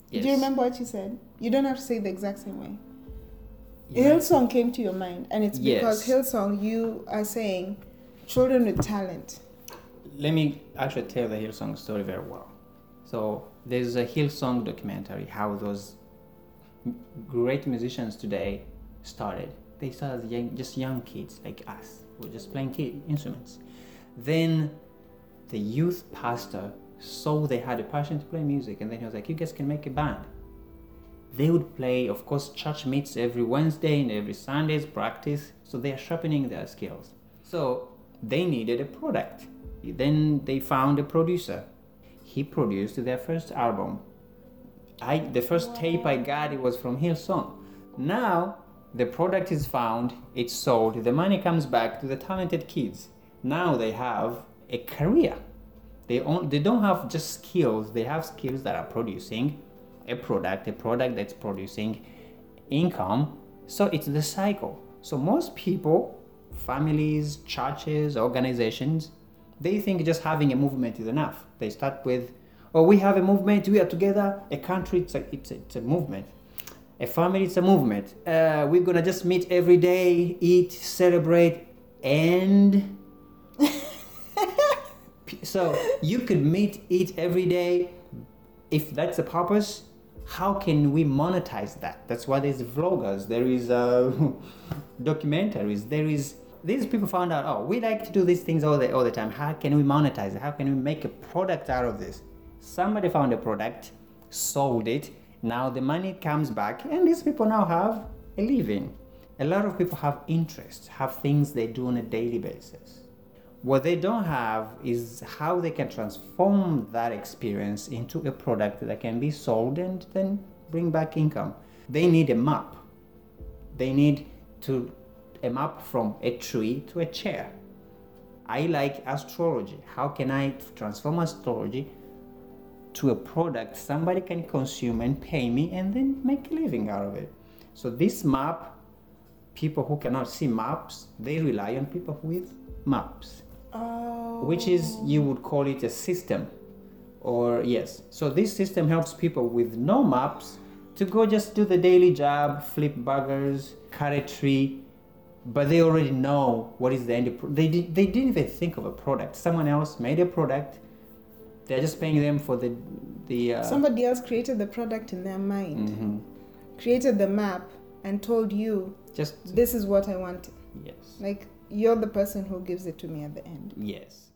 Yes. Do you remember what you said? You don't have to say it the exact same way. Yeah. Hillsong came to your mind, and it's because Yes. Hillsong, you are saying children with talent. Let me actually tell the Hillsong story very well. So there's a Hillsong documentary, how those great musicians today started. They started as young kids like us, who were just playing instruments. Then the youth pastor saw they had a passion to play music, and then he was like, you guys can make a band. They would play, of course, church meets every Wednesday and every Sunday's practice, so they are sharpening their skills. So they needed a product. Then they found a producer. He produced their first album. The first tape I got, it was from Hillsong. Now the product is found, it's sold, the money comes back to the talented kids. Now they have a career. They don't have just skills, they have skills that are producing a product that's producing income. So it's the cycle. So most people, families, churches, organizations, they think just having a movement is enough. They start with, oh, we have a movement, we are together. A country, it's a movement. A family, it's a movement. We're gonna just meet every day, eat, celebrate, and so you could meet, eat every day. If that's the purpose, how can we monetize that? That's why there's vloggers, there is documentaries, these people found out, oh, we like to do these things all the time. How can we monetize it? How can we make a product out of this? Somebody found a product, sold it, now the money comes back, and these people now have a living. A lot of people have interests, have things they do on a daily basis. What they don't have is how they can transform that experience into a product that can be sold and then bring back income. They need a map. They need a map from a tree to a chair. I like astrology. How can I transform astrology to a product somebody can consume and pay me and then make a living out of it? So this map, people who cannot see maps, they rely on people with maps. Oh. Which is, you would call it a system. Or yes. So this system helps people with no maps to go just do the daily job, flip burgers, cut a tree, but they already know what is the end. They didn't even think of a product. Someone else made a product. They're just paying them for the somebody else created the product in their mind, mm-hmm. created the map, and told you, just this is what I want. Yes. Like, you're the person who gives it to me at the end. Yes.